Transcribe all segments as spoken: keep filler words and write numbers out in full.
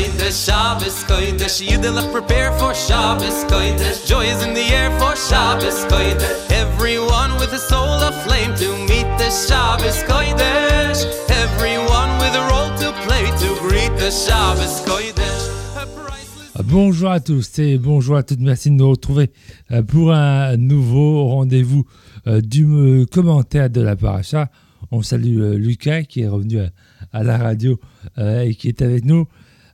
Kodesh, Shabbos Kodesh. Yidelach prepare for Shabbos Kodesh. Joy is in the air for Shabbos Kodesh. Everyone with a soul aflame to meet the Shabbos Kodesh. Everyone with a role to play to greet the Shabbos Kodesh. Bonjour à tous et bonjour à toutes, merci de nous retrouver pour un nouveau rendez-vous du commentaire de la paracha. On salue Lucas qui est revenu à la radio et qui est avec nous.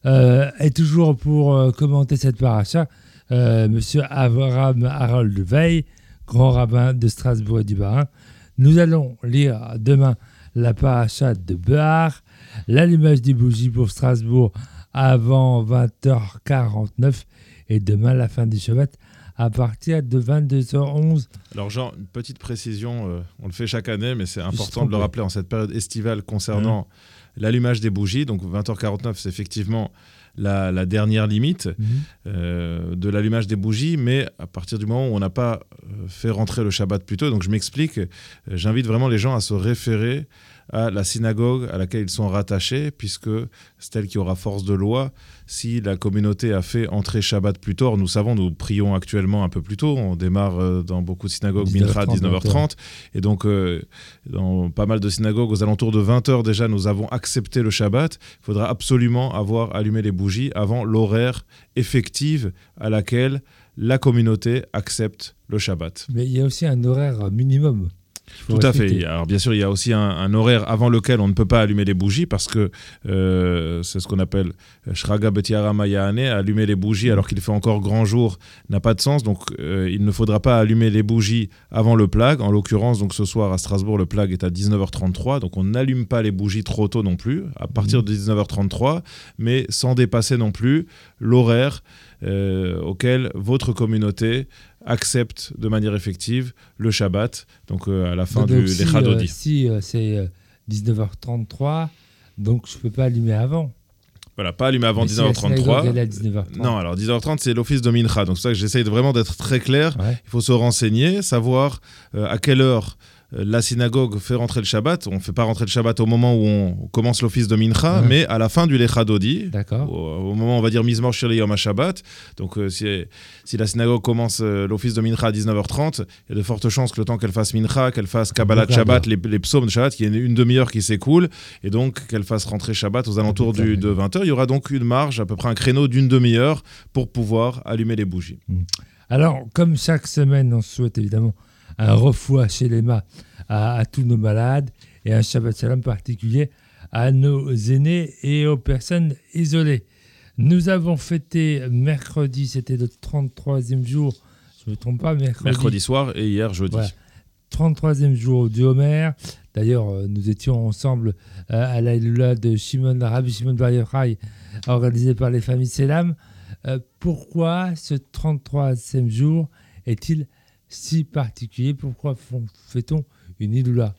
Et toujours pour commenter cette paracha, Monsieur Avraham Harold Veil, grand rabbin de Strasbourg et du Bas-Rhin. Nous allons lire demain la paracha de Behar, l'allumage des bougies pour Strasbourg avant vingt heures quarante-neuf et demain la fin du Shabbat à partir de vingt-deux heures onze. Alors Jean, une petite précision, euh, on le fait chaque année, mais c'est important de le rappeler en cette période estivale concernant mmh. l'allumage des bougies. Donc vingt heures quarante-neuf, c'est effectivement la, la dernière limite mmh. euh, de l'allumage des bougies, mais à partir du moment où on n'a pas euh, fait rentrer le Shabbat plus tôt, donc je m'explique, euh, j'invite vraiment les gens à se référer à la synagogue à laquelle ils sont rattachés, puisque c'est elle qui aura force de loi. Si la communauté a fait entrer Shabbat plus tôt, nous savons, nous prions actuellement un peu plus tôt, on démarre euh, dans beaucoup de synagogues Mincha à dix-neuf heures trente, et donc euh, dans pas mal de synagogues aux alentours de vingt heures déjà, nous avons accepté le Shabbat. Il faudra absolument avoir allumé les bougies avant l'horaire effectif à laquelle la communauté accepte le Shabbat. Mais il y a aussi un horaire minimum. Tout à fait. Alors bien sûr, il y a aussi un, un horaire avant lequel on ne peut pas allumer les bougies parce que euh, c'est ce qu'on appelle Shraga Betiara Mayahane, allumer les bougies alors qu'il fait encore grand jour n'a pas de sens. Donc euh, il ne faudra pas allumer les bougies avant le plag. En l'occurrence, donc ce soir à Strasbourg, le plag est à dix-neuf heures trente-trois. Donc on n'allume pas les bougies trop tôt non plus, à partir de dix-neuf heures trente-trois, mais sans dépasser non plus l'horaire euh, auquel votre communauté accepte de manière effective le Shabbat, donc euh, à la fin donc du si, Lecha Dodi. Euh, si euh, c'est euh, dix-neuf heures trente-trois, donc je ne peux pas allumer avant. Voilà, pas allumer avant mais dix-neuf heures trente-trois. Si dix-neuf heures trente. Non, alors dix-neuf heures trente, c'est l'office de Mincha. Donc c'est ça que j'essaye de vraiment d'être très clair. Ouais. Il faut se renseigner, savoir euh, à quelle heure la synagogue fait rentrer le Shabbat. On ne fait pas rentrer le Shabbat au moment où on commence l'office de Mincha, ouais. mais à la fin du Lecha Dodi, au, au moment où on va dire Mizmor Shir Yom HaShabbat. Donc euh, si, si la synagogue commence euh, l'office de Mincha à dix-neuf heures trente, il y a de fortes chances que le temps qu'elle fasse Mincha, qu'elle fasse Kabbalat Shabbat, les, les psaumes de Shabbat, qu'il y ait une, une demi-heure qui s'écoule, et donc qu'elle fasse rentrer Shabbat aux alentours du, de vingt heures. Il y aura donc une marge, à peu près un créneau d'une demi-heure pour pouvoir allumer les bougies. Alors, comme chaque semaine, on souhaite évidemment un refoua chez les mâts à, à tous nos malades et un Shabbat Shalom particulier à nos aînés et aux personnes isolées. Nous avons fêté mercredi, c'était le trente-troisième jour, je ne me trompe pas, mercredi. Mercredi soir et hier jeudi. Voilà. trente-troisième jour du Homer. D'ailleurs, nous étions ensemble à la Lula de Shimon, Rabbi Shimon Bar Yochai, organisé par les familles Selam. Euh, pourquoi ce trente-troisième jour est-il si particulier? Pourquoi fait-on une Iloula?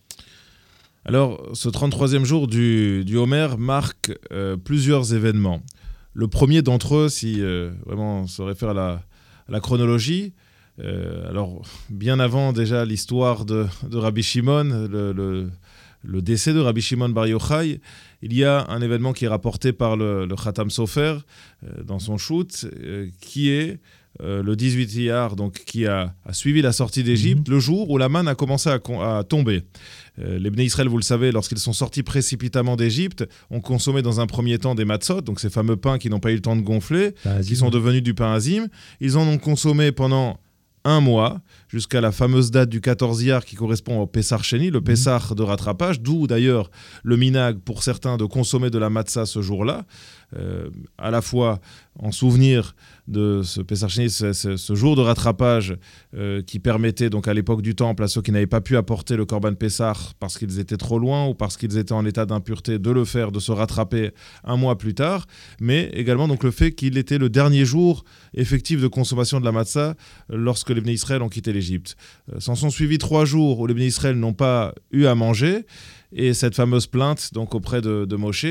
Alors, ce trente-troisième jour du, du Homer marque euh, plusieurs événements. Le premier d'entre eux, si euh, vraiment on se réfère à la, à la chronologie, euh, alors bien avant déjà l'histoire de, de Rabbi Shimon, le, le, le décès de Rabbi Shimon Bar Yochai, il y a un événement qui est rapporté par le, le Khatam Sofer euh, dans son shoot, euh, qui est Euh, le dix-huit Iyar, donc qui a, a suivi la sortie d'Égypte, mmh. le jour où la manne a commencé à, à tomber. Euh, les Bnei Israël, vous le savez, lorsqu'ils sont sortis précipitamment d'Égypte, ont consommé dans un premier temps des matzot, donc ces fameux pains qui n'ont pas eu le temps de gonfler, Azim. qui sont devenus du pain azim. Ils en ont consommé pendant un mois, jusqu'à la fameuse date du quatorze Iyar qui correspond au Pessar Sheni, le mmh. Pessar de rattrapage, d'où d'ailleurs le minag pour certains de consommer de la matzah ce jour-là, euh, à la fois en souvenir de ce Pessar Sheni, ce, ce, ce jour de rattrapage euh, qui permettait donc à l'époque du Temple à ceux qui n'avaient pas pu apporter le Korban Pessar parce qu'ils étaient trop loin ou parce qu'ils étaient en état d'impureté de le faire, de se rattraper un mois plus tard, mais également donc le fait qu'il était le dernier jour effectif de consommation de la matzah lorsque les Bnei Israël ont quitté l'Égypte. Euh, s'en sont suivis trois jours où les Bnei Israël n'ont pas eu à manger, et cette fameuse plainte donc auprès de, de Moshe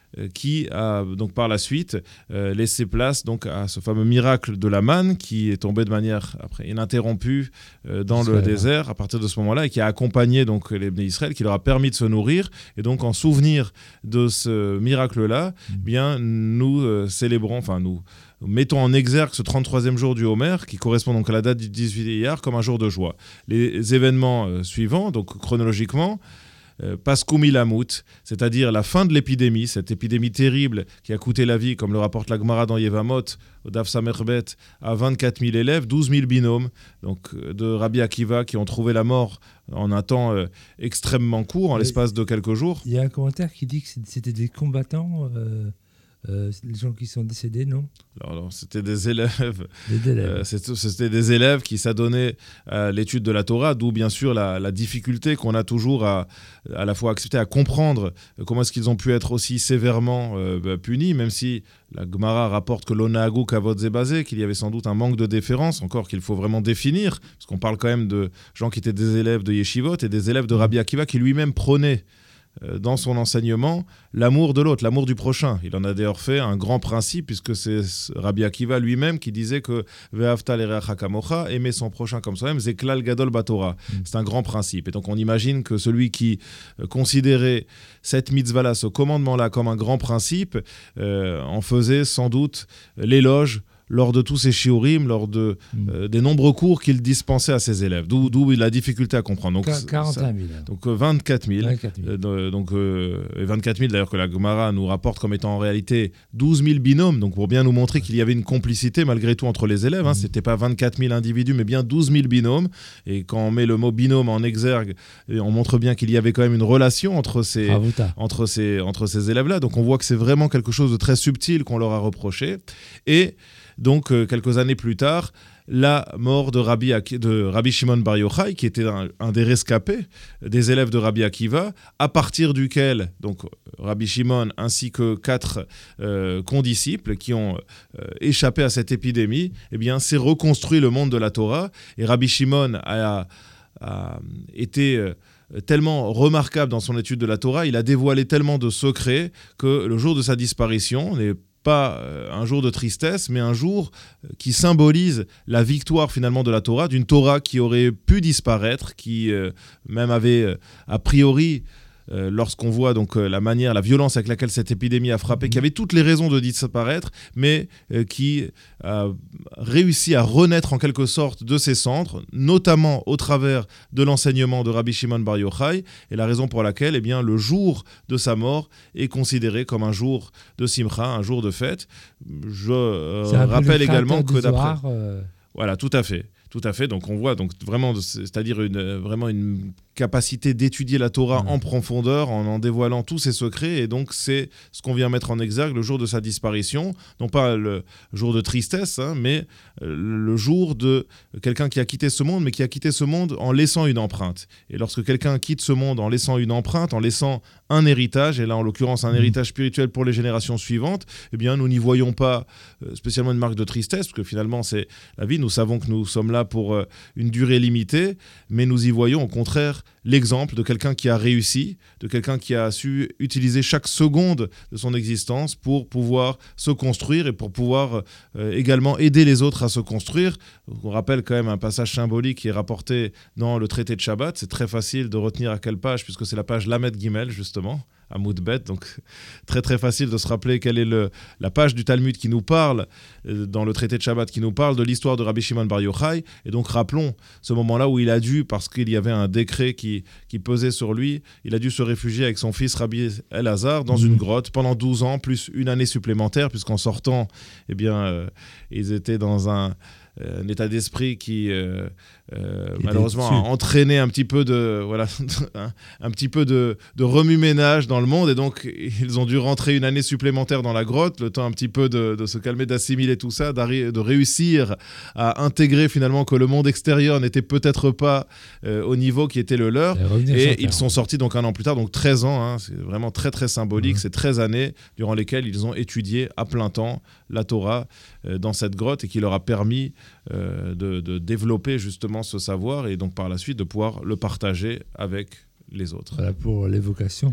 euh, qui a donc par la suite euh, laissé place donc à ce fameux miracle de la manne qui est tombé de manière après ininterrompue euh, dans Israël. Le désert à partir de ce moment-là et qui a accompagné donc les Bnei Israël, qui leur a permis de se nourrir. Et donc en souvenir de ce miracle-là, mmh. bien nous euh, célébrons, enfin nous mettons en exergue ce trente-troisième jour du Homer, qui correspond donc à la date du dix-huit Iyar, comme un jour de joie. Les événements euh, suivants, donc chronologiquement, euh, Pascoumi Lamout, c'est-à-dire la fin de l'épidémie, cette épidémie terrible qui a coûté la vie, comme le rapporte la Gemara dans Yevamot, au Daf Samerbet, à vingt-quatre mille élèves, douze mille binômes donc, de Rabbi Akiva qui ont trouvé la mort en un temps euh, extrêmement court, en l'espace de quelques jours. Il y a un commentaire qui dit que c'était des combattants... Euh... Euh, les gens qui sont décédés, non ? alors, alors, c'était des élèves. Des élèves. Euh, c'était, c'était des élèves qui s'adonnaient à l'étude de la Torah, d'où bien sûr la, la difficulté qu'on a toujours à, à la fois accepter, à comprendre comment est-ce qu'ils ont pu être aussi sévèrement euh, punis, même si la Gemara rapporte que l'onahagu kavod zebazé, qu'il y avait sans doute un manque de déférence, encore qu'il faut vraiment définir, parce qu'on parle quand même de gens qui étaient des élèves de yeshivot et des élèves de Rabbi Akiva qui lui-même prônaient dans son enseignement, l'amour de l'autre, l'amour du prochain. Il en a d'ailleurs fait un grand principe, puisque c'est Rabbi Akiva lui-même qui disait que Ve'afta l'ereacha kamocha, aimer son prochain comme soi-même, zeklal gadol batora. Mm. C'est un grand principe. Et donc on imagine que celui qui euh, considérait cette mitzvah-là, ce commandement-là, comme un grand principe, euh, en faisait sans doute l'éloge lors de tous ces shiurim, lors de, mmh. euh, des nombreux cours qu'il dispensait à ses élèves, d'où, d'où il a difficulté à comprendre. Donc, quarante et un mille. Donc vingt-quatre mille. vingt-quatre mille. Euh, donc, euh, vingt-quatre mille d'ailleurs que la Gemara nous rapporte comme étant en réalité douze mille binômes, donc pour bien nous montrer qu'il y avait une complicité malgré tout entre les élèves. Hein, mmh. C'était pas vingt-quatre mille individus, mais bien douze mille binômes. Et quand on met le mot binôme en exergue, on montre bien qu'il y avait quand même une relation entre ces, entre ces, entre ces élèves-là. Donc on voit que c'est vraiment quelque chose de très subtil qu'on leur a reproché. Et donc, euh, quelques années plus tard, la mort de Rabbi, Aki, de Rabbi Shimon Bar Yochai, qui était un, un des rescapés des élèves de Rabbi Akiva, à partir duquel donc, Rabbi Shimon ainsi que quatre euh, condisciples qui ont euh, échappé à cette épidémie, eh bien, s'est reconstruit le monde de la Torah. Et Rabbi Shimon a, a été... Euh, tellement remarquable dans son étude de la Torah, il a dévoilé tellement de secrets que le jour de sa disparition n'est pas un jour de tristesse, mais un jour qui symbolise la victoire finalement de la Torah, d'une Torah qui aurait pu disparaître, qui euh, même avait euh, a priori, euh, lorsqu'on voit donc euh, la manière, la violence avec laquelle cette épidémie a frappé, qui avait toutes les raisons de disparaître, mais euh, qui a réussi à renaître en quelque sorte de ses cendres, notamment au travers de l'enseignement de Rabbi Shimon Bar Yochai, et la raison pour laquelle eh bien, le jour de sa mort est considéré comme un jour de simcha, un jour de fête. Je euh, rappelle également que d'après... Euh... Voilà, tout à fait. Tout à fait. Donc on voit donc vraiment, c'est-à-dire une, vraiment une capacité d'étudier la Torah mmh. en profondeur, en en dévoilant tous ses secrets. Et donc c'est ce qu'on vient mettre en exergue le jour de sa disparition. Non pas le jour de tristesse, hein, mais le jour de quelqu'un qui a quitté ce monde, mais qui a quitté ce monde en laissant une empreinte. Et lorsque quelqu'un quitte ce monde en laissant une empreinte, en laissant un héritage, et là en l'occurrence un mmh. héritage spirituel pour les générations suivantes, eh bien nous n'y voyons pas spécialement une marque de tristesse, parce que finalement c'est la vie. Nous savons que nous sommes là pour une durée limitée, mais nous y voyons au contraire l'exemple de quelqu'un qui a réussi, de quelqu'un qui a su utiliser chaque seconde de son existence pour pouvoir se construire et pour pouvoir euh, également aider les autres à se construire. On rappelle quand même un passage symbolique qui est rapporté dans le traité de Shabbat. C'est très facile de retenir à quelle page, puisque c'est la page Lamed Gimel, justement, à Moudbet, donc très très facile de se rappeler quelle est le, la page du Talmud qui nous parle, euh, dans le traité de Shabbat, qui nous parle de l'histoire de Rabbi Shimon Bar Yochai. Et donc rappelons ce moment-là où il a dû, parce qu'il y avait un décret qui, qui pesait sur lui, il a dû se réfugier avec son fils Rabbi Elazar dans mmh. une grotte pendant douze ans, plus une année supplémentaire, puisqu'en sortant, eh bien, euh, ils étaient dans un... un état d'esprit qui euh, euh, malheureusement a entraîné un petit peu de voilà un, un petit peu de, de remue-ménage dans le monde, et donc ils ont dû rentrer une année supplémentaire dans la grotte, le temps un petit peu de, de se calmer, d'assimiler tout ça, de réussir à intégrer finalement que le monde extérieur n'était peut-être pas euh, au niveau qui était le leur, et, et ils sont sortis donc un an plus tard, donc treize ans, hein, c'est vraiment très très symbolique, mmh. c'est treize années durant lesquelles ils ont étudié à plein temps la Torah euh, dans cette grotte, et qui leur a permis Euh, de, de développer justement ce savoir, et donc par la suite de pouvoir le partager avec les autres. Voilà pour l'évocation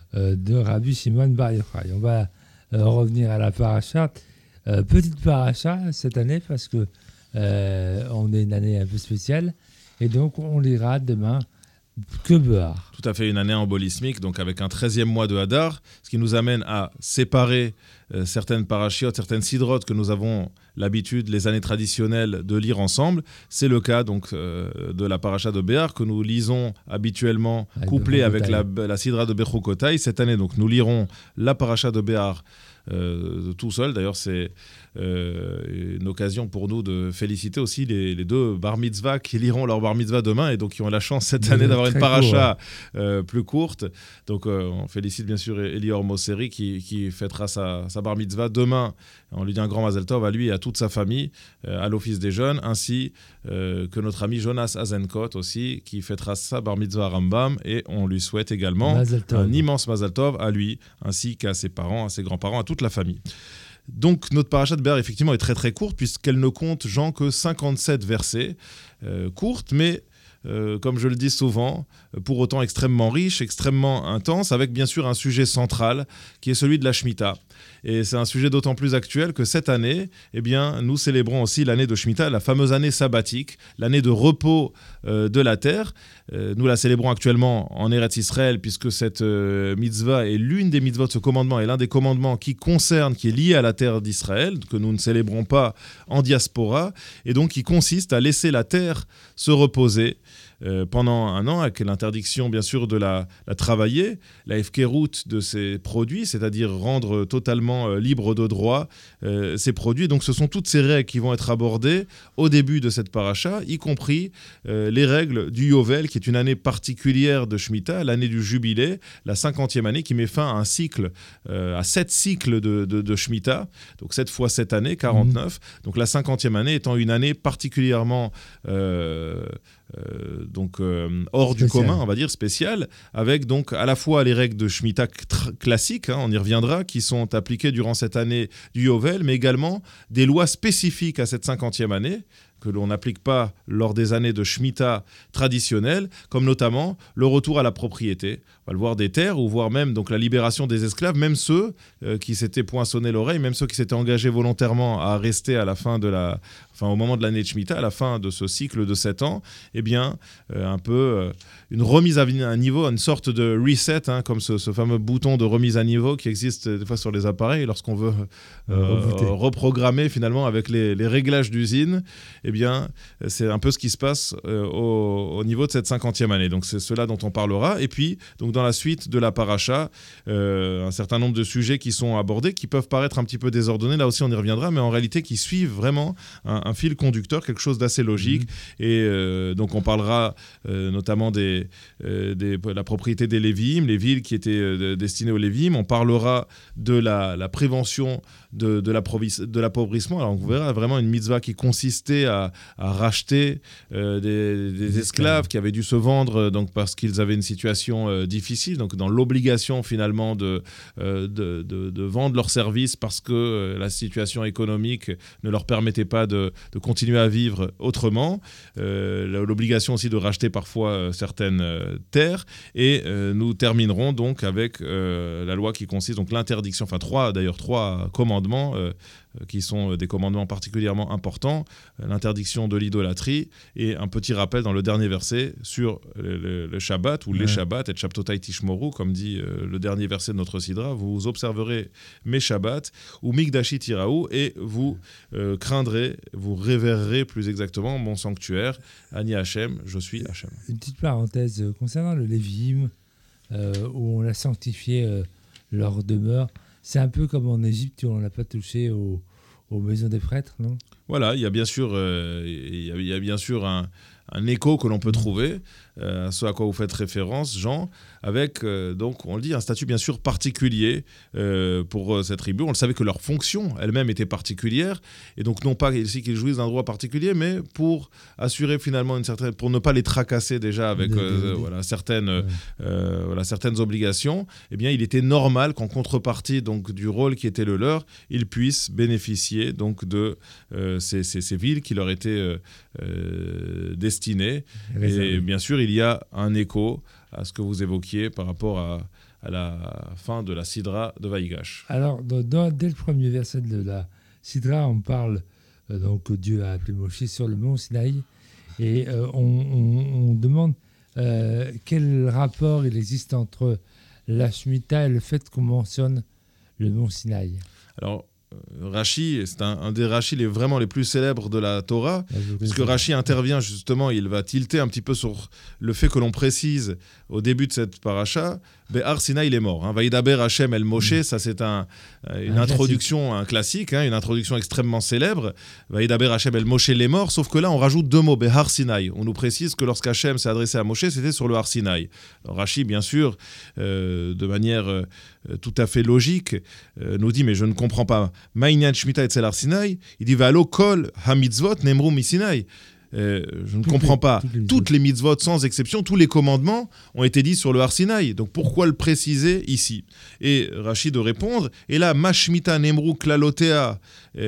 euh, de Rabbi Shimon Bar Yochai. On va euh, revenir à la paracha. Euh, petite paracha cette année parce que euh, on est une année un peu spéciale et donc on lira demain que Behar. Tout à fait, une année embolismique, donc avec un treizième mois de Hadar, ce qui nous amène à séparer euh, certaines parachiotes, certaines sidrotes que nous avons l'habitude, les années traditionnelles, de lire ensemble. C'est le cas donc euh, de la paracha de Behar que nous lisons habituellement couplée avec la, la sidra de Bechukotai. Cette année, donc, nous lirons la paracha de Behar Euh, tout seul. D'ailleurs, c'est euh, une occasion pour nous de féliciter aussi les, les deux bar mitzvah qui liront leur bar mitzvah demain et donc qui ont la chance cette année d'avoir une paracha court, ouais. euh, plus courte. Donc, euh, on félicite bien sûr Elior Mosseri qui, qui fêtera sa, sa bar mitzvah demain. On lui dit un grand Mazel Tov à lui et à toute sa famille, euh, à l'Office des Jeunes, ainsi euh, que notre ami Jonas Azenkot aussi, qui fêtera sa bar mitzvah à Rambam, et on lui souhaite également un immense Mazel Tov à lui, ainsi qu'à ses parents, à ses grands-parents, à toute la famille. Donc notre paracha de Behar effectivement est très très courte, puisqu'elle ne compte, Jean, que cinquante-sept versets, euh, courte, mais Euh, comme je le dis souvent, pour autant extrêmement riche, extrêmement intense, avec bien sûr un sujet central qui est celui de la Shemitah. Et c'est un sujet d'autant plus actuel que cette année, eh bien, nous célébrons aussi l'année de Shemitah, la fameuse année sabbatique, l'année de repos euh, de la terre. Euh, nous la célébrons actuellement en Eretz Israël, puisque cette euh, mitzvah est l'une des mitzvot de ce commandement, et l'un des commandements qui concerne, qui est lié à la terre d'Israël, que nous ne célébrons pas en diaspora, et donc qui consiste à laisser la terre se reposer Euh, pendant un an, avec l'interdiction bien sûr de la, la travailler, la hefkerut de ses produits, c'est-à-dire rendre totalement euh, libre de droit euh, ses produits. Donc ce sont toutes ces règles qui vont être abordées au début de cette paracha, y compris euh, les règles du Yovel, qui est une année particulière de Shemitah, l'année du jubilé, la cinquantième année qui met fin à un cycle, euh, à sept cycles de, de, de Shemitah, donc sept fois cette année, quarante-neuf. Mmh. Donc la cinquantième année étant une année particulièrement euh, Euh, donc euh, hors spécial. Du commun, on va dire spécial, avec donc à la fois les règles de Shemitah tr- classiques, hein, on y reviendra, qui sont appliquées durant cette année du Yovel, mais également des lois spécifiques à cette cinquantième année, que l'on n'applique pas lors des années de Shemitah traditionnelles, comme notamment le retour à la propriété. On va le voir des terres, ou voire même donc la libération des esclaves, même ceux euh, qui s'étaient poinçonnés l'oreille, même ceux qui s'étaient engagés volontairement à rester à la fin de la, enfin au moment de l'année de Shemitah, à la fin de ce cycle de sept ans, eh bien euh, un peu euh, une remise à niveau, une sorte de reset, hein, comme ce, ce fameux bouton de remise à niveau qui existe des fois sur les appareils lorsqu'on veut euh, reprogrammer finalement avec les, les réglages d'usine. Eh bien, c'est un peu ce qui se passe euh, au, au niveau de cette cinquantième année. Donc, c'est cela dont on parlera. Et puis, donc, dans la suite de la paracha, euh, un certain nombre de sujets qui sont abordés, qui peuvent paraître un petit peu désordonnés. Là aussi, on y reviendra, mais en réalité, qui suivent vraiment un, un fil conducteur, quelque chose d'assez logique. Mmh. Et euh, donc, on parlera euh, notamment des, euh, des, de la propriété des Lévim, les villes qui étaient euh, destinées aux Lévim. On parlera de la, la prévention de, de, de l'appauvrissement. Alors, on verra vraiment une mitzvah qui consistait à À, à racheter euh, des, des esclaves qui avaient dû se vendre donc, parce qu'ils avaient une situation euh, difficile, donc dans l'obligation finalement de, euh, de, de, de vendre leurs services parce que euh, la situation économique ne leur permettait pas de, de continuer à vivre autrement, euh, l'obligation aussi de racheter parfois euh, certaines euh, terres, et euh, nous terminerons donc avec euh, la loi qui consiste, donc l'interdiction, enfin trois d'ailleurs trois commandements euh, qui sont des commandements particulièrement importants, l'interdiction de l'idolâtrie, et un petit rappel dans le dernier verset sur le, le, le Shabbat, ou ouais. les Shabbats, et Shabtotai Tishmoru, comme dit euh, le dernier verset de notre Sidra, vous observerez mes Shabbats, ou Mikdashi Tiraou, et vous euh, craindrez, vous révérerez plus exactement mon sanctuaire, Ani Hachem, je suis Hachem. Une petite parenthèse euh, concernant le Lévim, euh, où on a sanctifié euh, leur demeure. C'est un peu comme en Égypte où on n'a pas touché aux, aux maisons des prêtres, non ? Voilà, il y a bien sûr, euh, il y a, il y a bien sûr un, un écho que l'on peut trouver euh, à ce à quoi vous faites référence, Jean, avec, euh, donc, on le dit, un statut bien sûr particulier euh, pour euh, cette tribu. On le savait que leur fonction elle-même était particulière, et donc non pas ici qu'ils jouissent d'un droit particulier, mais pour assurer finalement une certaine, pour ne pas les tracasser déjà avec des, euh, des, des. Voilà, certaines, ouais. euh, voilà, certaines obligations. Eh bien, il était normal qu'en contrepartie donc du rôle qui était le leur, ils puissent bénéficier donc de euh, ces, ces, ces villes qui leur étaient euh, euh, destinées. Et bien sûr, il y a un écho à ce que vous évoquiez par rapport à, à la fin de la Sidra de Vaïgash. Alors, dans, dans, dès le premier verset de la Sidra, on parle euh, donc que Dieu a appelé Moshe sur le mont Sinaï et euh, on, on, on demande euh, quel rapport il existe entre la Shemitah et le fait qu'on mentionne le mont Sinaï. Alors, Rashi, c'est un, un des Rashi les, vraiment les plus célèbres de la Torah, Ah, puisque Rashi intervient justement, il va tilter un petit peu sur le fait que l'on précise au début de cette paracha, Behar Sinaï il est mort. Hein. Vaïdaber Hashem el Moshe, mmh. ça c'est un, une un introduction, classique. un classique, hein, une introduction extrêmement célèbre. Vaïdaber Hashem el Moshe il est mort, sauf que là on rajoute deux mots, Behar Sinaï. On nous précise que lorsqu'Hachem s'est adressé à Moshe, c'était sur le Har Sinaï. Alors, Rashi, bien sûr, euh, de manière euh, tout à fait logique, euh, nous dit, mais je ne comprends pas. Ma'inyan Shemitah etzel Har Sinaï, il dit Valo kol hamitzvot nemru mi Sinaï. Euh, je ne toutes comprends les, pas. Toutes les, toutes les mitzvot, sans exception, tous les commandements ont été dits sur le Har Sinaï. Donc pourquoi le préciser ici? Et Rashi de répondre, et là, Mashmita nemru klalotea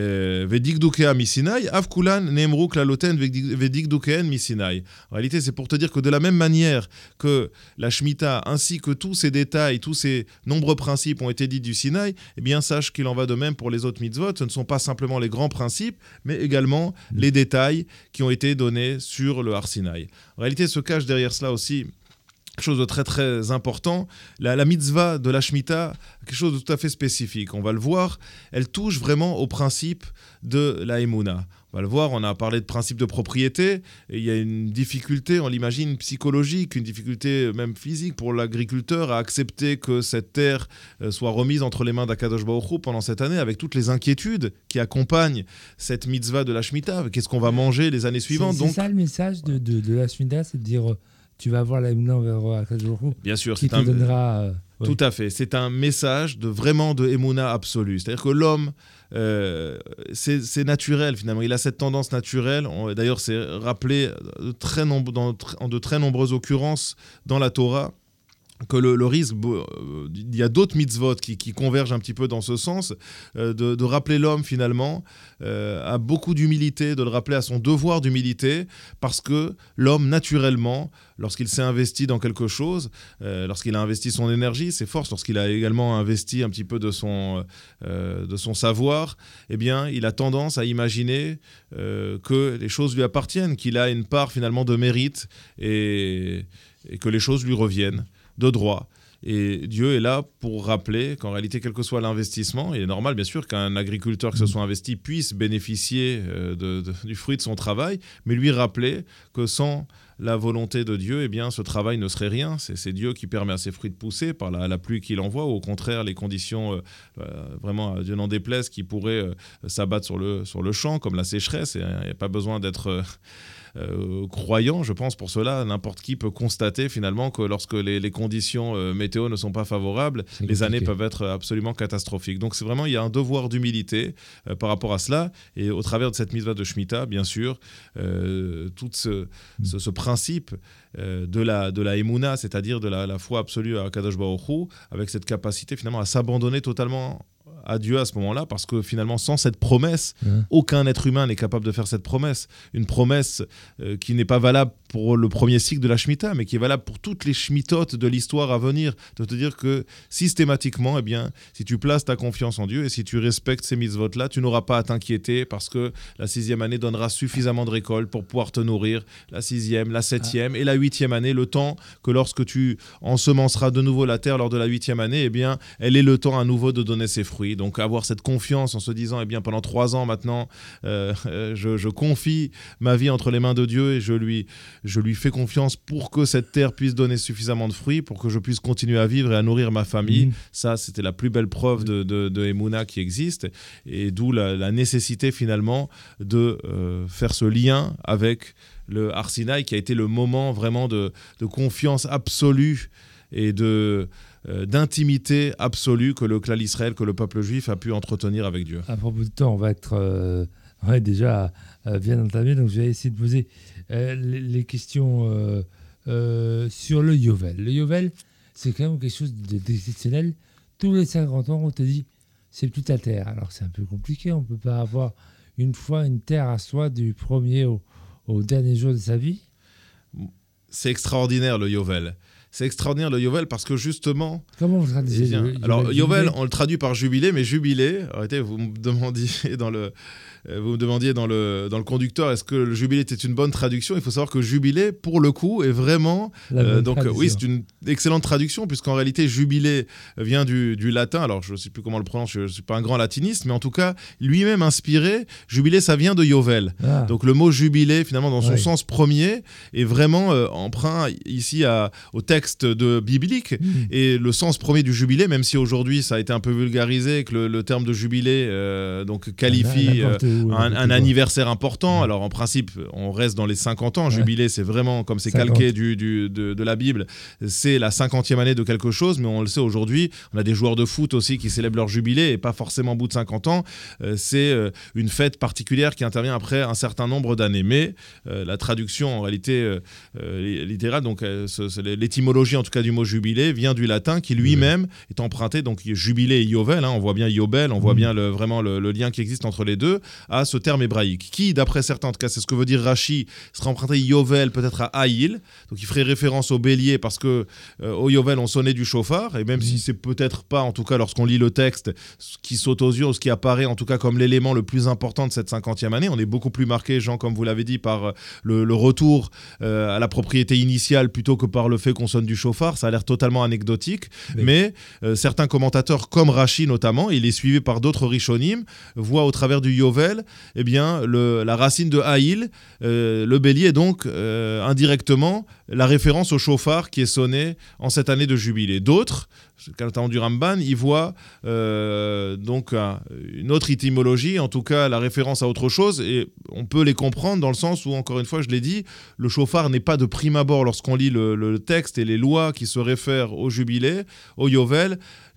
vedigdukea mi Sinaï, avkulan nemru klaloten vedigdukeen mi Sinaï. En réalité, c'est pour te dire que de la même manière que la Shemitah, ainsi que tous ces détails, tous ces nombreux principes ont été dits du Sinaï, eh bien sache qu'il en va de même pour les autres mitzvot. Ce ne sont pas simplement les grands principes, mais également les détails qui ont été donné sur le Har Sinaï. En réalité, se cache derrière cela aussi quelque chose de très très important, la, la mitzvah de la Shemitah, quelque chose de tout à fait spécifique. On va le voir, elle touche vraiment au principe de la Emouna. On va le voir, on a parlé de principe de propriété, et il y a une difficulté, on l'imagine, psychologique, une difficulté même physique pour l'agriculteur à accepter que cette terre soit remise entre les mains d'Akadosh Baruch Hu pendant cette année, avec toutes les inquiétudes qui accompagnent cette mitzvah de la Shemitah. Qu'est-ce qu'on va manger les années suivantes? C'est, c'est Donc, ça le message de, de, de la Shemitah, c'est de dire tu vas voir la Emouna envers Akadosh Baruch Hu. Bien sûr, qui c'est te un... donnera... Euh, Tout ouais. à fait. C'est un message de vraiment de Emouna absolue. C'est-à-dire que l'homme, euh, c'est, c'est naturel finalement. Il a cette tendance naturelle. On, d'ailleurs, c'est rappelé de très nombre, dans, en de très nombreuses occurrences dans la Torah que le, le risque, euh, il y a d'autres mitzvot qui, qui convergent un petit peu dans ce sens, euh, de, de rappeler l'homme finalement euh, à beaucoup d'humilité, de le rappeler à son devoir d'humilité, parce que l'homme naturellement, lorsqu'il s'est investi dans quelque chose, euh, lorsqu'il a investi son énergie, ses forces, lorsqu'il a également investi un petit peu de son, euh, de son savoir, eh bien, il a tendance à imaginer euh, que les choses lui appartiennent, qu'il a une part finalement de mérite et, et que les choses lui reviennent de droit. Et Dieu est là pour rappeler qu'en réalité, quel que soit l'investissement, il est normal bien sûr qu'un agriculteur qui se soit investi puisse bénéficier de, de, du fruit de son travail, mais lui rappeler que sans la volonté de Dieu, eh bien, ce travail ne serait rien. C'est, c'est Dieu qui permet à ces fruits de pousser par la, la pluie qu'il envoie, ou au contraire, les conditions, euh, euh, vraiment, Dieu n'en déplaise, qui pourraient euh, s'abattre sur le, sur le champ, comme la sécheresse. Il n'y a pas besoin d'être... Euh, Euh, croyant, je pense pour cela, n'importe qui peut constater finalement que lorsque les, les conditions euh, météo ne sont pas favorables, c'est les compliqué. Années peuvent être absolument catastrophiques. Donc c'est vraiment, il y a un devoir d'humilité euh, par rapport à cela, et au travers de cette mitzvah de Shemitah, bien sûr, euh, tout ce, ce, ce principe euh, de la, de la Emouna, c'est-à-dire de la, la foi absolue à Kadosh Baruch Hu, avec cette capacité finalement à s'abandonner totalement à Dieu à ce moment-là, parce que finalement, sans cette promesse, ouais. aucun être humain n'est capable de faire cette promesse. Une promesse euh, qui n'est pas valable pour le premier cycle de la Shemitah, mais qui est valable pour toutes les Shmitotes de l'histoire à venir, de te dire que systématiquement, eh bien, si tu places ta confiance en Dieu et si tu respectes ces mitzvot-là, tu n'auras pas à t'inquiéter, parce que la sixième année donnera suffisamment de récoltes pour pouvoir te nourrir, la sixième, la septième ah. et la huitième année, le temps que lorsque tu ensemenceras de nouveau la terre lors de la huitième année, eh bien, elle est le temps à nouveau de donner ses fruits. Donc avoir cette confiance en se disant, eh bien, pendant trois ans maintenant, euh, euh, je, je confie ma vie entre les mains de Dieu et je lui, je lui fais confiance pour que cette terre puisse donner suffisamment de fruits, pour que je puisse continuer à vivre et à nourrir ma famille. Mmh. Ça, c'était la plus belle preuve de, de, de Emouna qui existe, et d'où la, la nécessité finalement de euh, faire ce lien avec le Har Sinaï, qui a été le moment vraiment de, de confiance absolue et de... Euh, d'intimité absolue que le clan Israël, que le peuple juif a pu entretenir avec Dieu. À propos de temps, on va être euh, ouais, déjà euh, bien entamé, donc je vais essayer de poser euh, les, les questions euh, euh, sur le Yovel. Le Yovel, c'est quand même quelque chose d'exceptionnel. Tous les cinquante ans, on te dit, c'est plus ta terre. Alors c'est un peu compliqué, on ne peut pas avoir une fois une terre à soi du premier au, au dernier jour de sa vie. C'est extraordinaire le Yovel. c'est extraordinaire le Yovel parce que justement... Comment vous traduisez eh bien, le, alors, le Yovel, jubilé on le traduit par jubilé, mais jubilé, arrêtez, vous me demandiez dans le, vous me demandiez dans le, dans le conducteur, est-ce que le jubilé était une bonne traduction? Il faut savoir que jubilé, pour le coup, est vraiment... Euh, donc traduction. Oui, c'est une excellente traduction, puisqu'en réalité, jubilé vient du, du latin. Alors, je ne sais plus comment le prononce, je ne suis pas un grand latiniste, mais en tout cas, lui-même inspiré, jubilé, ça vient de Yovel. Ah. Donc, le mot jubilé, finalement, dans son oui. sens premier, est vraiment euh, emprunt ici à, au texte de biblique. Mmh. Et le sens premier du jubilé, même si aujourd'hui, ça a été un peu vulgarisé, que le, le terme de jubilé euh, donc, qualifie euh, où, un, un anniversaire important. Mmh. Alors, en principe, on reste dans les cinquante ans. Ouais. Jubilé, c'est vraiment, comme c'est calqué du, du, de, de la Bible, c'est la cinquantième année de quelque chose, mais on le sait aujourd'hui, on a des joueurs de foot aussi qui célèbrent leur jubilé, et pas forcément au bout de cinquante ans, euh, c'est euh, une fête particulière qui intervient après un certain nombre d'années. Mais euh, la traduction, en réalité, euh, euh, littérale, donc euh, ce, ce, l'étymologie en tout cas du mot jubilé, vient du latin, qui lui-même est emprunté, donc jubilé et yovel, hein, on voit bien yobel, on voit bien le, vraiment le, le lien qui existe entre les deux, à ce terme hébraïque, qui, d'après certains, en tout cas c'est ce que veut dire Rashi, sera emprunté yovel peut-être à Haïl, donc il ferait référence au bélier parce que euh, au yovel on sonnait du chauffard, et même mmh. si c'est peut-être pas, en tout cas lorsqu'on lit le texte, ce qui saute aux yeux, ou ce qui apparaît en tout cas comme l'élément le plus important de cette cinquantième année, on est beaucoup plus marqué, Jean, comme vous l'avez dit, par le, le retour euh, à la propriété initiale plutôt que par le fait qu'on sonne du chauffard, ça a l'air totalement anecdotique, oui. mais euh, certains commentateurs, comme Rashi notamment, il est suivi par d'autres rishonim, voient au travers du yovel, eh bien, le, la racine de Haïl, euh, le bélier, est donc euh, indirectement la référence au chauffard qui est sonné en cette année de jubilé. D'autres, notamment du Ramban, ils voient euh, donc un, une autre étymologie, en tout cas la référence à autre chose, et on peut les comprendre dans le sens où, encore une fois, je l'ai dit, le chauffard n'est pas de prime abord, lorsqu'on lit le, le texte et les lois qui se réfèrent au jubilé, au yovel,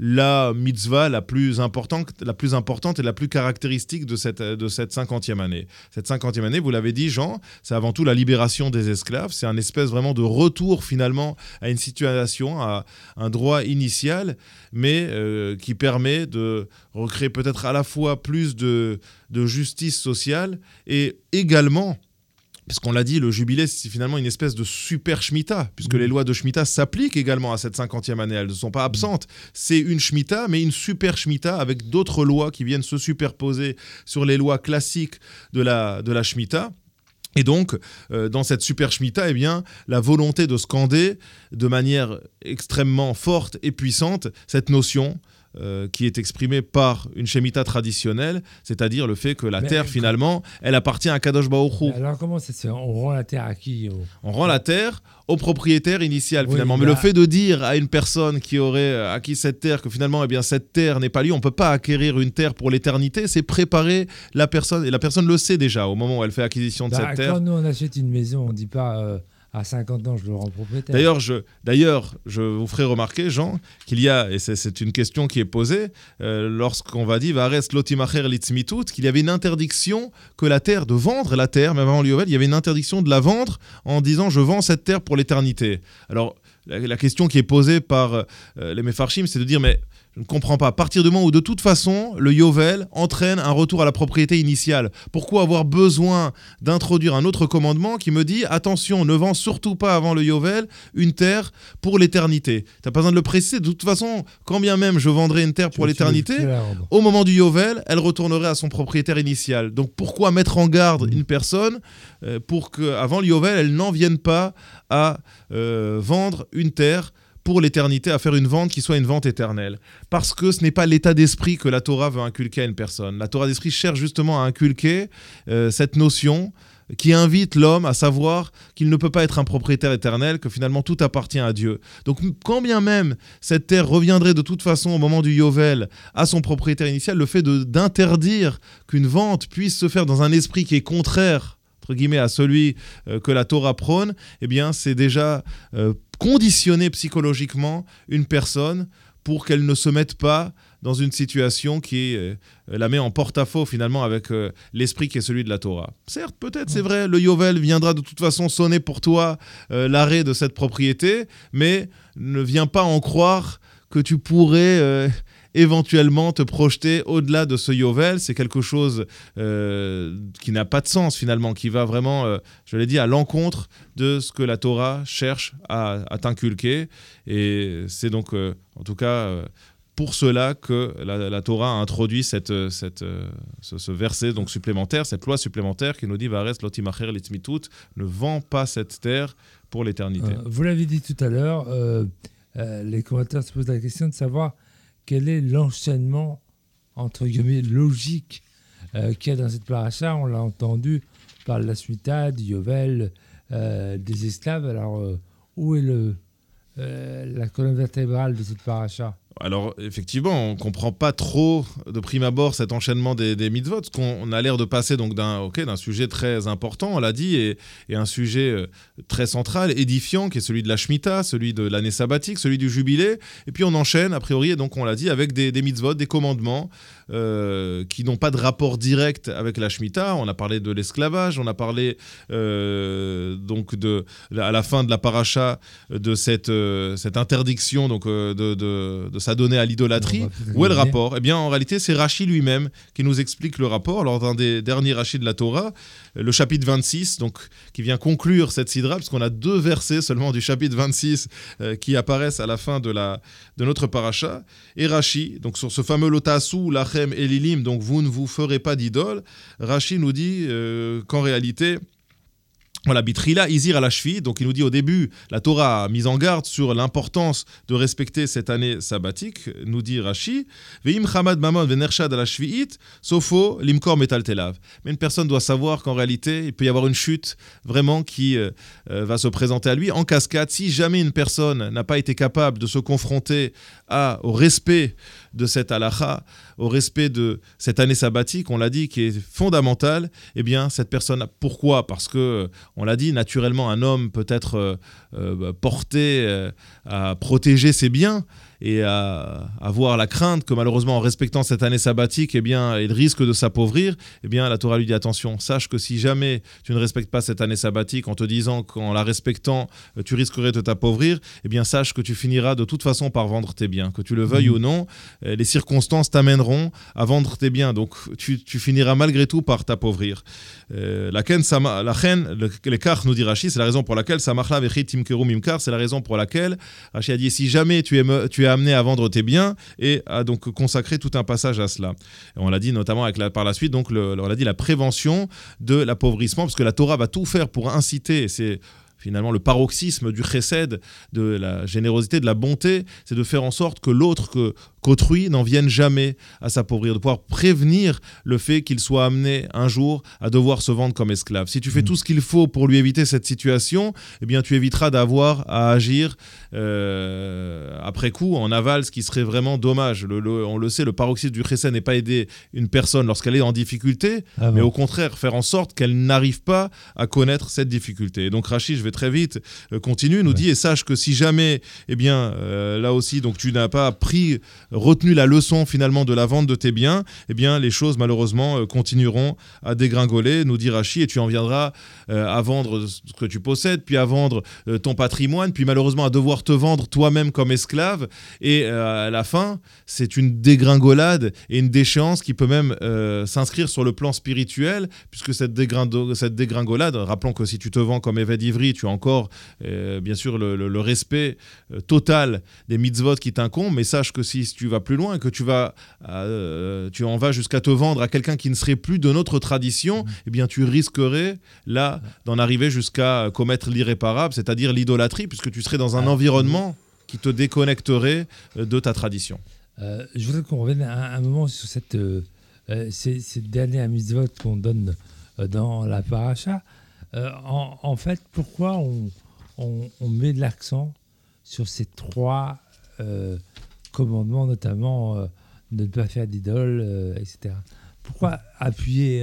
la mitzvah la plus importante, la plus importante et la plus caractéristique de cette, de cette cinquantième année. Cette cinquantième année, vous l'avez dit, Jean, c'est avant tout la libération des esclaves, c'est un espèce vraiment de retour finalement à une situation, à un droit initial, mais euh, qui permet de recréer peut-être à la fois plus de, de justice sociale et également, puisqu'on l'a dit, le jubilé, c'est finalement une espèce de super Shemitah, puisque mmh. les lois de Shemitah s'appliquent également à cette cinquantième année, elles ne sont pas absentes. C'est une Shemitah, mais une super Shemitah avec d'autres lois qui viennent se superposer sur les lois classiques de la, de la Shemitah. Et donc, euh, dans cette super Shemitah, eh bien, la volonté de scander de manière extrêmement forte et puissante cette notion euh, qui est exprimée par une Shemitah traditionnelle, c'est-à-dire le fait que la mais terre, finalement, elle appartient à Kadosh Baruch Hu. Alors comment ça se fait ? On rend la terre à qui ? au... On rend la terre au propriétaire initial, oui, finalement. Mais là... le fait de dire à une personne qui aurait acquis cette terre que finalement, eh bien, cette terre n'est pas lui, on ne peut pas acquérir une terre pour l'éternité, c'est préparer la personne, et la personne le sait déjà au moment où elle fait acquisition de bah, cette terre. Quand nous, on achète une maison, on ne dit pas... Euh... à cinquante ans, je le rends propriétaire. D'ailleurs, je, d'ailleurs, je vous ferai remarquer, Jean, qu'il y a, et c'est, c'est une question qui est posée, euh, lorsqu'on va dire Vares lotimacher litzmitut, qu'il y avait une interdiction que la terre, de vendre la terre, même avant l'Yovel, il y avait une interdiction de la vendre en disant je vends cette terre pour l'éternité. Alors, la, la question qui est posée par euh, les Mefarshim, c'est de dire mais je ne comprends pas. À partir du moment où, de toute façon, le Yovel entraîne un retour à la propriété initiale, pourquoi avoir besoin d'introduire un autre commandement qui me dit « Attention, ne vends surtout pas avant le Yovel une terre pour l'éternité ». Tu n'as pas besoin de le préciser. De toute façon, quand bien même je vendrais une terre pour l'éternité, au moment du Yovel, elle retournerait à son propriétaire initial. Donc pourquoi mettre en garde une personne euh, pour qu'avant le Yovel, elle n'en vienne pas à euh, vendre une terre pour l'éternité, à faire une vente qui soit une vente éternelle. Parce que ce n'est pas l'état d'esprit que la Torah veut inculquer à une personne. La Torah d'esprit cherche justement à inculquer euh, cette notion qui invite l'homme à savoir qu'il ne peut pas être un propriétaire éternel, que finalement tout appartient à Dieu. Donc quand bien même cette terre reviendrait de toute façon au moment du Yovel à son propriétaire initial, le fait de, d'interdire qu'une vente puisse se faire dans un esprit qui est contraire entre guillemets, à celui euh, que la Torah prône, eh bien, c'est déjà euh, conditionner psychologiquement une personne pour qu'elle ne se mette pas dans une situation qui euh, la met en porte-à-faux finalement avec euh, l'esprit qui est celui de la Torah. Certes, peut-être, c'est vrai, le Yovel viendra de toute façon sonner pour toi euh, l'arrêt de cette propriété, mais ne viens pas en croire que tu pourrais... Euh, éventuellement te projeter au-delà de ce Yovel. C'est quelque chose euh, qui n'a pas de sens finalement, qui va vraiment, euh, je l'ai dit, à l'encontre de ce que la Torah cherche à, à t'inculquer. Et c'est donc, euh, en tout cas, euh, pour cela que la, la Torah a introduit cette, cette, euh, ce, ce verset donc supplémentaire, cette loi supplémentaire qui nous dit « Vares lotimacher litzmitut » ne vend pas cette terre pour l'éternité. Euh, vous l'avez dit tout à l'heure, euh, euh, les commentateurs se posent la question de savoir quel est l'enchaînement, entre guillemets, logique euh, qu'il y a dans cette paracha. On l'a entendu par la Shemitah, du Yovel, euh, des esclaves. Alors, euh, où est le, euh, la colonne vertébrale de cette paracha ? Alors, effectivement, on ne comprend pas trop de prime abord cet enchaînement des, des mitzvot, parce qu'on a l'air de passer donc d'un, okay, d'un sujet très important, on l'a dit, et, et un sujet euh, très central, édifiant, qui est celui de la Shemitah, celui de l'année sabbatique, celui du jubilé, et puis on enchaîne, a priori, et donc on l'a dit, avec des, des mitzvot, des commandements, euh, qui n'ont pas de rapport direct avec la Shemitah. On a parlé de l'esclavage, on a parlé euh, donc de, à la fin de la paracha de cette, euh, cette interdiction donc, euh, de, de, de s'adonner à l'idolâtrie. Où est le rapport ? Eh bien, en réalité, c'est Rashi lui-même qui nous explique le rapport lors d'un des derniers Rashi de la Torah, le chapitre vingt-six, donc, qui vient conclure cette sidra, parce qu'on a deux versets seulement du chapitre vingt-six euh, qui apparaissent à la fin de, la, de notre paracha. Et Rashi, donc sur ce fameux lotasu, lachem elilim, donc vous ne vous ferez pas d'idole, Rashi nous dit euh, qu'en réalité, voilà, Bitrila, Izir à la cheville. Donc il nous dit au début, la Torah a mis en garde sur l'importance de respecter cette année sabbatique, nous dit Rashi. Veim chamad mamon venershad à la cheville, sofo limkor metal telav. Mais une personne doit savoir qu'en réalité, il peut y avoir une chute vraiment qui euh, va se présenter à lui en cascade. Si jamais une personne n'a pas été capable de se confronter à, au respect de cette halakha, au respect de cette année sabbatique, on l'a dit, qui est fondamentale, eh bien, cette personne, pourquoi ? Parce que, on l'a dit, naturellement, un homme peut être euh, euh, porté euh, à protéger ses biens et à avoir la crainte que malheureusement en respectant cette année sabbatique, eh bien, il risque de s'appauvrir. Eh bien, la Torah lui dit attention, sache que si jamais tu ne respectes pas cette année sabbatique en te disant qu'en la respectant, tu risquerais de t'appauvrir, eh bien, sache que tu finiras de toute façon par vendre tes biens. Que tu le veuilles mmh. ou non, les circonstances t'amèneront à vendre tes biens. Donc, tu, tu finiras malgré tout par t'appauvrir. Euh, la ken, sama, la chen, le, le kar, nous dit Rashi, c'est la raison pour laquelle samachla vechit timkeru mimkar, c'est la raison pour laquelle Rashi a dit si jamais tu es, tu es amené à vendre tes biens et à donc consacrer tout un passage à cela. Et on l'a dit notamment avec la, par la suite, donc le, on l'a dit la prévention de l'appauvrissement, parce que la Torah va tout faire pour inciter, c'est finalement le paroxysme du chesed, de la générosité, de la bonté, c'est de faire en sorte que l'autre, que, qu'autrui n'en vienne jamais à s'appauvrir, de pouvoir prévenir le fait qu'il soit amené un jour à devoir se vendre comme esclave. Si tu fais mmh. tout ce qu'il faut pour lui éviter cette situation, eh bien tu éviteras d'avoir à agir euh, après coup, en aval, ce qui serait vraiment dommage. Le, le, on le sait, le paroxysme du chesed n'est pas aider une personne lorsqu'elle est en difficulté, ah bon. mais au contraire, faire en sorte qu'elle n'arrive pas à connaître cette difficulté. Et donc Rashi, je vais très vite, euh, continue, nous ouais. dit, et sache que si jamais, eh bien, euh, là aussi, donc tu n'as pas pris, retenu la leçon finalement de la vente de tes biens, eh bien, les choses malheureusement euh, continueront à dégringoler, nous dit Rashi, et tu en viendras euh, à vendre ce que tu possèdes, puis à vendre euh, ton patrimoine, puis malheureusement à devoir te vendre toi-même comme esclave, et euh, à la fin, c'est une dégringolade et une déchéance qui peut même euh, s'inscrire sur le plan spirituel, puisque cette, dégrindo- cette dégringolade, rappelons que si tu te vends comme Eved Ivri, tu as encore, euh, bien sûr, le, le, le respect euh, total des mitzvot qui t'incombent, mais sache que si tu vas plus loin, que tu, vas, euh, tu en vas jusqu'à te vendre à quelqu'un qui ne serait plus de notre tradition, eh bien, tu risquerais, là, d'en arriver jusqu'à commettre l'irréparable, c'est-à-dire l'idolâtrie, puisque tu serais dans un environnement qui te déconnecterait de ta tradition. Euh, je voudrais qu'on revienne un, un moment sur cette, euh, ces, ces dernières mitzvot qu'on donne euh, dans la paracha. Euh, en, en fait, pourquoi on, on, on met de l'accent sur ces trois euh, commandements, notamment euh, de ne pas faire d'idole, euh, et cetera. Pourquoi appuyer euh,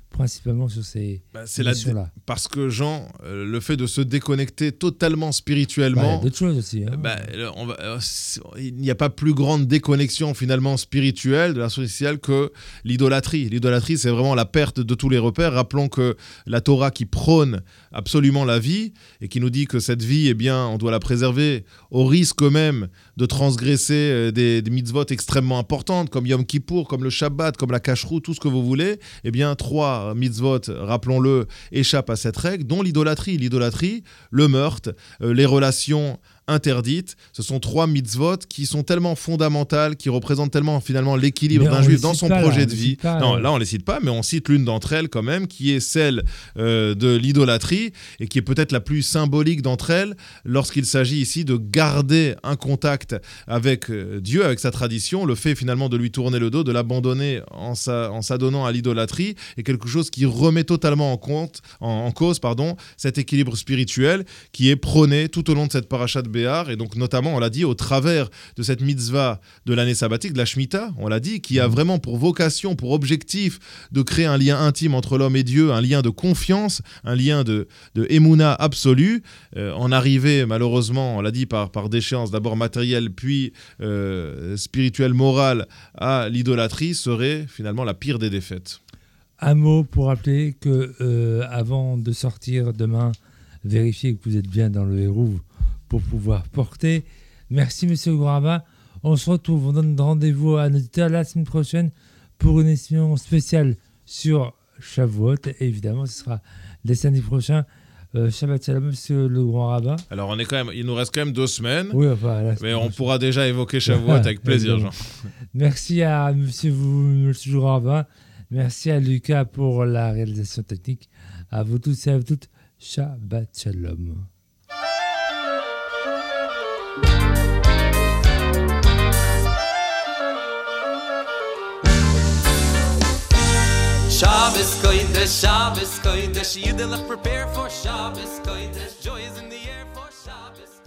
principalement sur ces bah, c'est la dé- là Parce que Jean, euh, le fait de se déconnecter totalement Bah, il y spirituellement, a d'autres choses aussi. Hein. bah, on va- euh, c'est- il n'y a pas plus grande déconnexion finalement spirituelle de la sociale que l'idolâtrie. L'idolâtrie, c'est vraiment la perte de tous les repères. Rappelons que la Torah qui prône absolument la vie et qui nous dit que cette vie, eh bien, on doit la préserver au risque même de transgresser euh, des, des mitzvot extrêmement importantes comme Yom Kippour, comme le Shabbat, comme la Kashrut, tout ce que vous voulez. Eh bien, trois mitzvot, rappelons-le, échappent à cette règle, dont l'idolâtrie. L'idolâtrie, le meurtre, euh, les relations interdites. Ce sont trois mitzvot qui sont tellement fondamentales, qui représentent tellement finalement l'équilibre Mais d'un on juif les dans cite son pas, là, projet on de les vie. cite pas, non, euh. là on les cite pas, mais on cite l'une d'entre elles quand même, qui est celle euh, de l'idolâtrie et qui est peut-être la plus symbolique d'entre elles lorsqu'il s'agit ici de garder un contact avec euh, Dieu, avec sa tradition. Le fait finalement de lui tourner le dos, de l'abandonner en, sa- en s'adonnant à l'idolâtrie est quelque chose qui remet totalement en compte, en, en cause, pardon, cet équilibre spirituel qui est prôné tout au long de cette paracha de Béar, et donc notamment, on l'a dit, au travers de cette mitzvah de l'année sabbatique, de la Shemitah, on l'a dit, qui a vraiment pour vocation, pour objectif de créer un lien intime entre l'homme et Dieu, un lien de confiance, un lien de, de émouna absolue. Euh, en arrivée, malheureusement, on l'a dit, par, par déchéance d'abord matérielle, puis euh, spirituelle, morale, à l'idolâtrie, serait finalement la pire des défaites. Un mot pour rappeler que euh, avant de sortir demain, vérifiez que vous êtes bien dans le hérouve pour pouvoir porter. Merci Monsieur Gouraba. On se retrouve, on donne rendez-vous à nos auditeurs la semaine prochaine pour une émission spéciale sur Shavuot. Et évidemment, ce sera les samedis prochains. Euh, Shabbat Shalom, Monsieur le Grand Rabbin. Alors, on est quand même, il nous reste quand même deux semaines, Oui, enfin, la mais semaine on prochaine. pourra déjà évoquer Shavuot avec plaisir, Jean. Merci à Monsieur, vous, Monsieur le Grand Rabbin. Merci à Lucas pour la réalisation technique. À vous tous et à vous toutes, Shabbat Shalom. Shabbos Kodesh, Shabbos Kodesh, Yidelach prepare for Shabbos Kodesh. Joy is in the air for Shabbos.